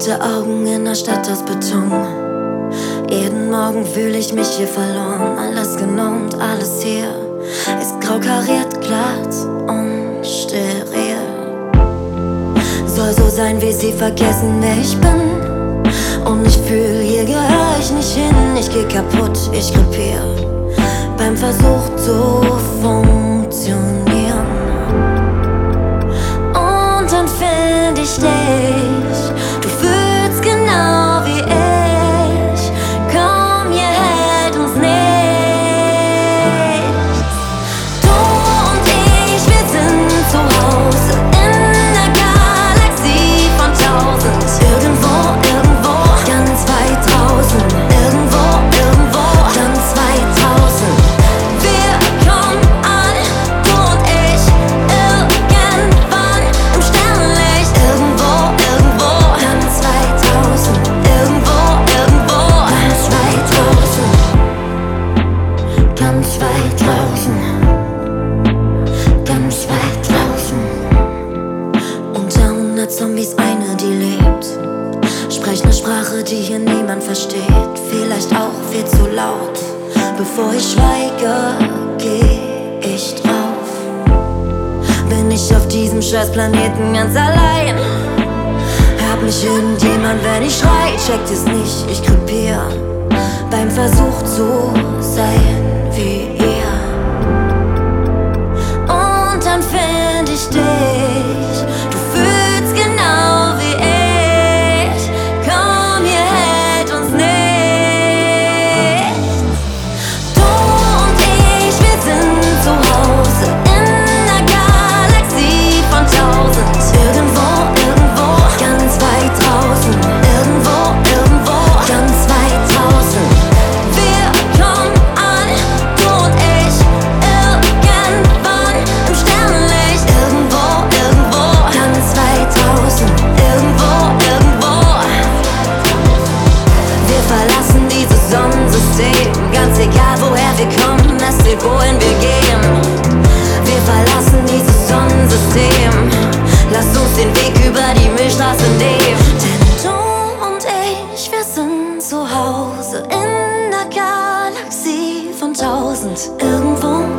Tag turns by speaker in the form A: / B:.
A: Rote Augen in der Stadt aus Beton. Jeden Morgen fühle ich mich hier verloren. Alles genormt, alles hier ist grau kariert, glatt und steril. Soll so sein, wie sie vergessen, wer ich bin. Und ich fühl, hier gehör ich nicht hin. Ich geh kaputt, ich krepier beim Versuch zu funktionieren. Und dann find ich dich. Du fühlst genau wie ich. Komm, hier hält uns nichts. Du und ich, wir sind zu Hause in der Galaxie von tausend. Irgendwo, ganz weit draußen. Irgendwo, ganz weit draußen. Wir kommen an, du und ich, irgendwann im Sternenlicht. Irgendwo, ganz weit draußen. Irgendwo, ganz weit draußen. Ganz weit draußen. Ganz weit draußen. Unter 100 Zombies eine, die lebt. Sprech ne Sprache, die hier niemand versteht. Vielleicht auch viel zu laut. Bevor ich schweige, geh ich drauf. Bin ich auf diesem scheiß Planeten ganz allein? Hört mich irgendjemand, wenn ich schrei? Checkt es nicht, ich krepier beim Versuch zu sein wie ihr. Und dann find ich dich. Du fühlst genau wie ich. Komm, hier hält uns nichts. Du und ich, wir sind zu Hause in der Galaxie von tausend. Irgendwo, ganz weit draußen. Irgendwo, ganz weit draußen. Wir kommen an, du und ich, irgendwann im Sternenlicht. Irgendwo, ganz weit draußen. Irgendwo. Wir verlassen dieses Sonnensystem. Ganz egal, woher wir kommen, es zählt, wohin wir gehen. Wir verlassen dieses Sonnensystem. Lass uns den Weg über die Milchstraße nehmen. Denn du und ich, wir sind zu Hause in der Galaxie von tausend. Irgendwo,